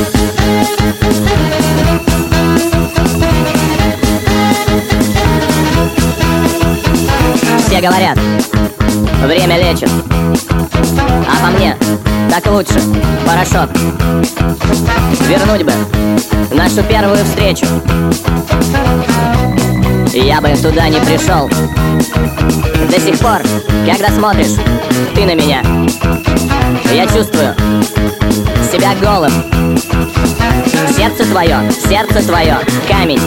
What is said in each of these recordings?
Все говорят, время лечит, а по мне так лучше, порошок. Вернуть бы нашу первую встречу, я бы туда не пришел. До сих пор, когда смотришь ты на меня, я чувствую себя голым. Сердце твое, камень.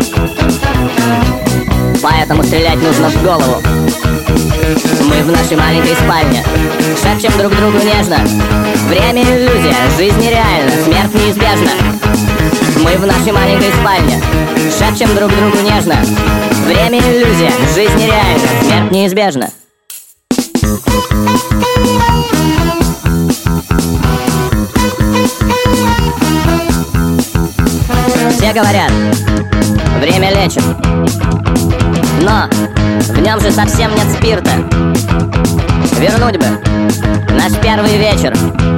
Поэтому стрелять нужно в голову. Мы в нашей маленькой спальне шепчем друг другу нежно. Время иллюзия, жизнь нереальна, смерть неизбежна. Мы в нашей маленькой спальне шепчем друг другу нежно. Время иллюзия, жизнь нереальна, смерть неизбежна. Все говорят, время лечит, но в нем же совсем нет спирта. Вернуть бы наш первый вечер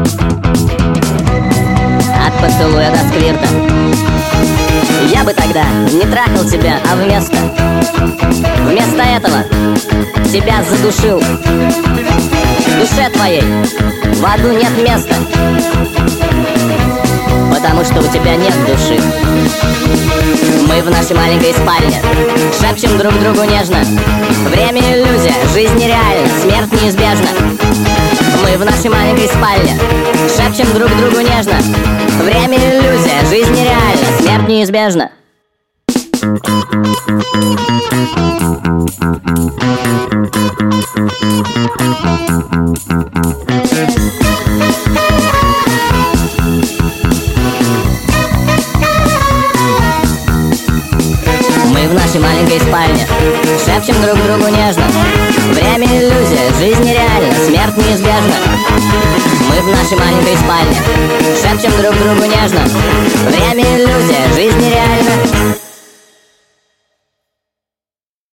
от поцелуя до сквирта. Я бы тогда не трахал тебя, а вместо этого тебя задушил. В душе твоей в аду нет места, потому что у тебя нет души. Мы в нашей маленькой спальне шепчем друг другу нежно. Время иллюзия, жизнь нереальна, смерть неизбежна. Мы в нашей маленькой спальне шепчем друг другу нежно. Время иллюзия, жизнь нереальна, смерть неизбежна. Мы в нашей маленькой спальне шепчем друг другу нежно. Время иллюзия, жизнь нереальна, смерть неизбежна. Мы в нашей маленькой спальне шепчем друг другу нежно. Время иллюзия, жизнь нереальна,